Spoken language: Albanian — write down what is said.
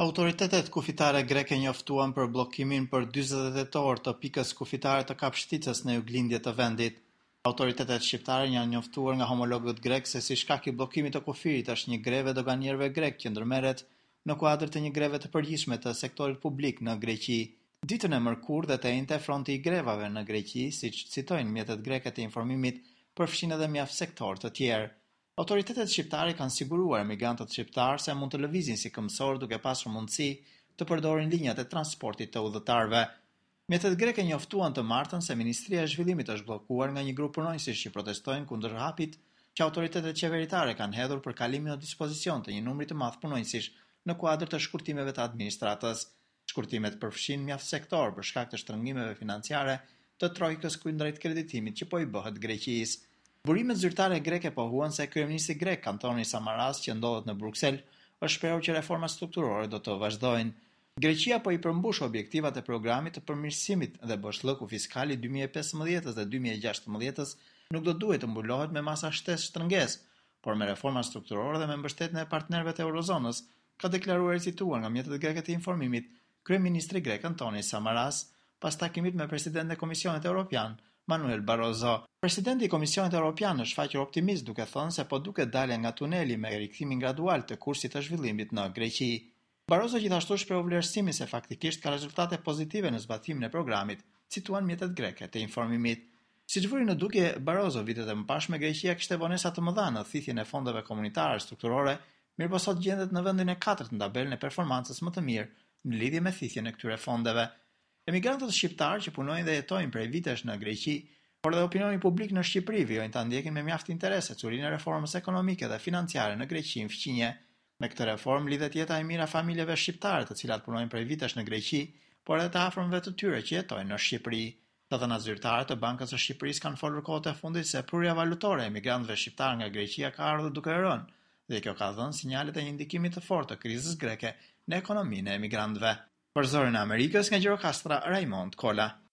Autoritetet kufitare greke njoftuan për bllokimin për 48 orë të pikës kufitare të Kapshticës në juglindje të vendit. Autoritetet shqiptare janë njoftuar nga homologët grek se si shkak i bllokimit të kufirit është një greve doganierëve grek që ndërmerret në kuadër të një greve të përgjithshme të sektorit publik në Greqi. Ditën e mërkurë dhe të njëjtë fronti i grevave në Greqi, siç citojnë mjetet greke të informimit, përfshin edhe mjaft sektor të tjerë. Autoritetet shqiptare kanë siguruar emigrantët shqiptar se mund të lëvizin si këmbësor duke pasur mundësi të përdorin linjat e transportit të udhëtarëve. Mjetet greke njoftuan të martën se Ministria e Zhvillimit është bllokuar nga një grup punonjësish që protestojnë kundër hapit që autoritetet qeveritare kanë hedhur për kalimin në dispozicion të një numri të madh punonjësish në kuadër të shkurtimeve të administratës. Shkurtimet përfshin mjaft sektor për shkak të shtrëngimeve financiare të trojkës kundrejt kreditimit që po i bëhet Greqisë. Burimet zyrtare greke pohuan se kryeministri grek Antonis Samaras, që ndodhet në Bruksel, është shprehur që reformat strukturore do të vazhdojnë. Greqia po i përmbush objektivat e programit të përmirësimit dhe bashllëku fiskal i 2015 dhe 2016 nuk do duhet të mbulohet me masa shtesë shtrëngesë, por me reforma strukturore dhe me mbështetjen e partnerëve të eurozonës, ka deklaruar i cituar nga mjetet greke të informimit kryeministri grek Antonis Samaras pas takimit me presidentin e Komisionit Evropian Manuel Barroso. Presidenti i Komisionit Evropian është shfaqur optimist duke thënë se po duket dalja nga tuneli me rikthimin gradual të kursit të zhvillimit në Greqi. Barroso gjithashtu shprehu vlerësimin se faktikisht ka rezultate pozitive në zbatimin e programit, cituan mjetet greke të informimit. Siç vuri në dukje Barroso vitet e mëparshme, Greqia kishte vonesa të mëdha në thithjen e fondeve komunitare strukturore, mirëpo sot gjendet në vendin e 4 në tabelën e performancës më të mirë në lidhje me thithjen e këtyre fondeve. Emigrantët shqiptar që punojnë dhe jetojnë prej vitesh në Greqi, por dhe opinioni publik në Shqipëri vijojnë ta ndjekin me mjaft interes securinë e reformës ekonomike dhe financiare në Greqi në fqinje. Me këtë reformë lidhet jeta e mirë e familjeve shqiptare të cilat punojnë prej vitesh në Greqi, por edhe të afërmve të tyre që jetojnë në Shqipëri. Të dhënat zyrtare të Bankës së Shqipërisë kanë folur kohët e fundit se prurja valutore e emigrantëve shqiptar nga Greqia ka ardhur duke rënë, dhe kjo ka dhënë sinjalet e një ndikimi të fortë të krizës greke në ekonominë e emigrantëve. Për Zërin e Amerikës nga Gjirokastra, Raymond Kola.